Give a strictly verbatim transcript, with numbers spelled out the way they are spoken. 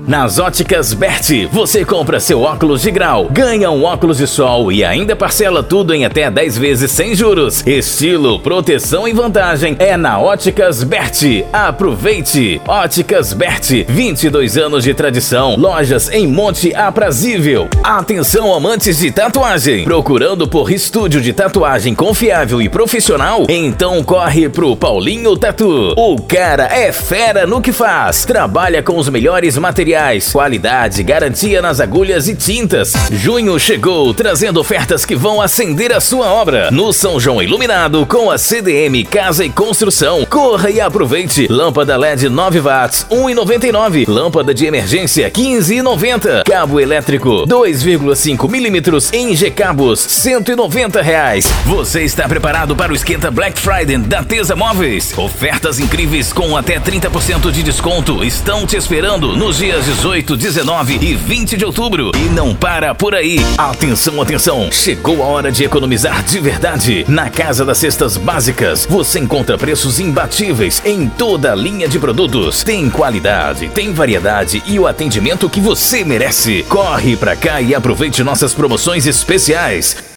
Nas Óticas Berti, você compra seu óculos de grau, ganha um óculos de sol e ainda parcela tudo em até dez vezes sem juros. Estilo, proteção e vantagem é na Óticas Berti. Aproveite! Óticas Berti, vinte e dois anos de tradição, lojas em Monte Aprazível. Atenção amantes de tatuagem, procurando por estúdio de tatuagem confiável e profissional? Então corre pro Paulinho Tatu. O cara é fera no que faz, trabalha com os melhores materiais, qualidade, garantia nas agulhas e tintas. Junho chegou, trazendo ofertas que vão acender a sua obra. No São João Iluminado, com a C D M Casa e Construção. Corra e aproveite. Lâmpada L E D nove watts, um real e noventa e nove centavos. Lâmpada de emergência, quinze reais e noventa centavos. Cabo elétrico, dois vírgula cinco milímetros em G-Cabos, cento e noventa reais. Você está preparado para o esquenta Black Friday da Tesa Móveis? Ofertas incríveis com até trinta por cento de desconto estão te esperando nos dias dezoito, dezenove e vinte de outubro. E não para por aí. Atenção, atenção. Chegou a hora de economizar de verdade. Na Casa das Cestas Básicas, você encontra preços imbatíveis em toda a linha de produtos. Tem qualidade, tem variedade e o atendimento que você merece. Corre pra cá e aproveite nossas promoções especiais.